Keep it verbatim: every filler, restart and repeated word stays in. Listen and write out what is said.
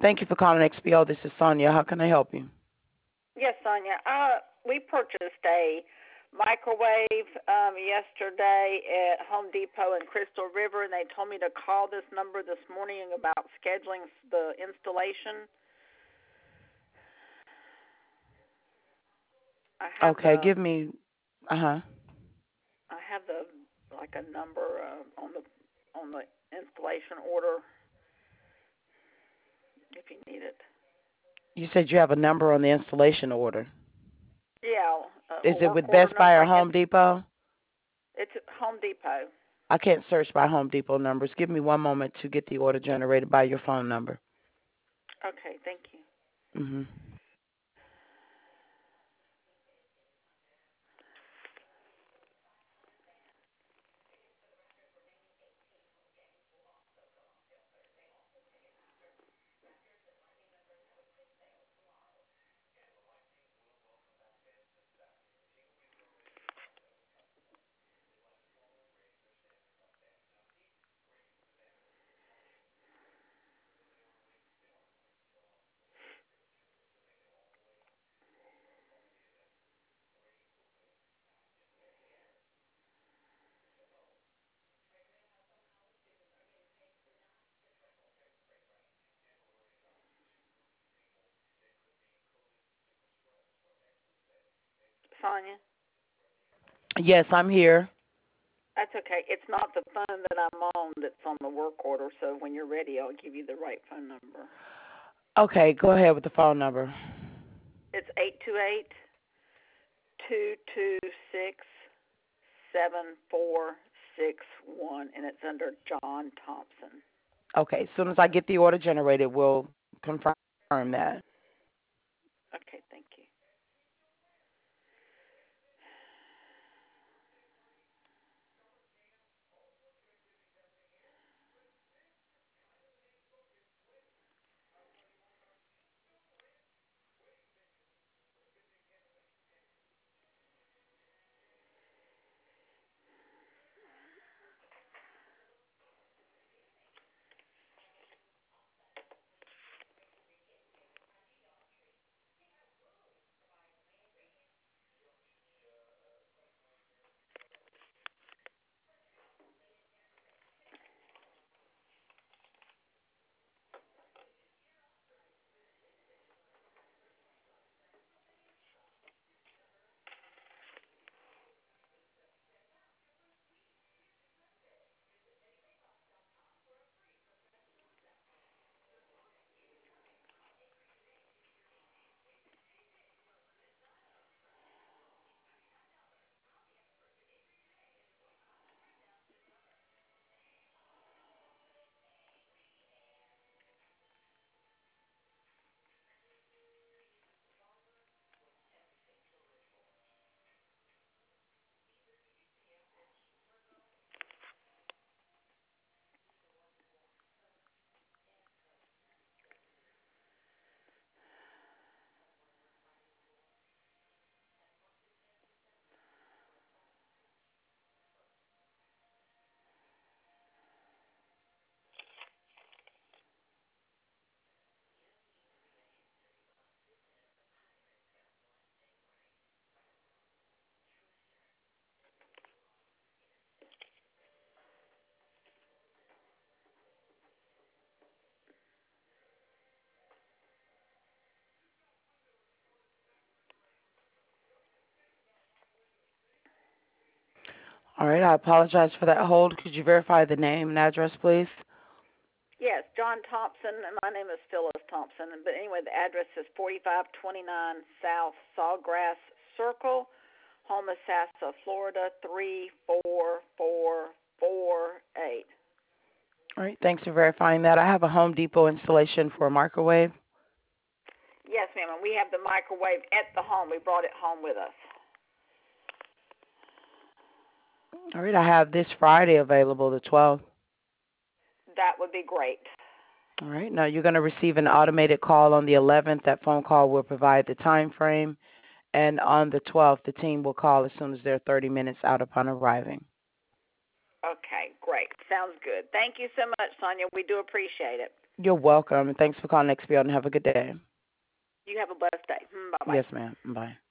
Thank you for calling X P O. This is Sonia. How can I help you? Yes, Sonia. Uh, we purchased a microwave um, yesterday at Home Depot in Crystal River, and they told me to call this number this morning about scheduling the installation. I have Okay, the give me. Uh huh. I have the like a number uh, on the on the installation order if you need it. You said you have a number on the installation order. Yeah, Is a it work with order Best Buy number, or I guess. Home Depot? It's at Home Depot. I can't search by Home Depot numbers. Give me one moment to get the order generated by your phone number. Okay, thank you. Mhm. Sonia? Yes, I'm here. That's okay. It's not the phone that I'm on that's on the work order, so when you're ready, I'll give you the right phone number. Okay, go ahead with the phone number. It's eight two eight, two two six, seven four six one, and it's under John Thompson. Okay, as soon as I get the order generated, we'll confirm that. Okay, thank you. All right, I apologize for that hold. Could you verify the name and address, please? Yes, John Thompson, and my name is Phyllis Thompson. But anyway, the address is forty-five twenty-nine South Sawgrass Circle, Homosassa, Florida, three four four four eight. All right, thanks for verifying that. I have a Home Depot installation for a microwave. Yes, ma'am, and we have the microwave at the home. We brought it home with us. All right, I have this Friday available, the twelfth. That would be great. All right, now you're going to receive an automated call on the eleventh. That phone call will provide the time frame. And on the twelfth, the team will call as soon as they're thirty minutes out upon arriving. Okay, great. Sounds good. Thank you so much, Sonia. We do appreciate it. You're welcome. And thanks for calling X P L and have a good day. You have a blessed day. Bye-bye. Yes, ma'am. Bye.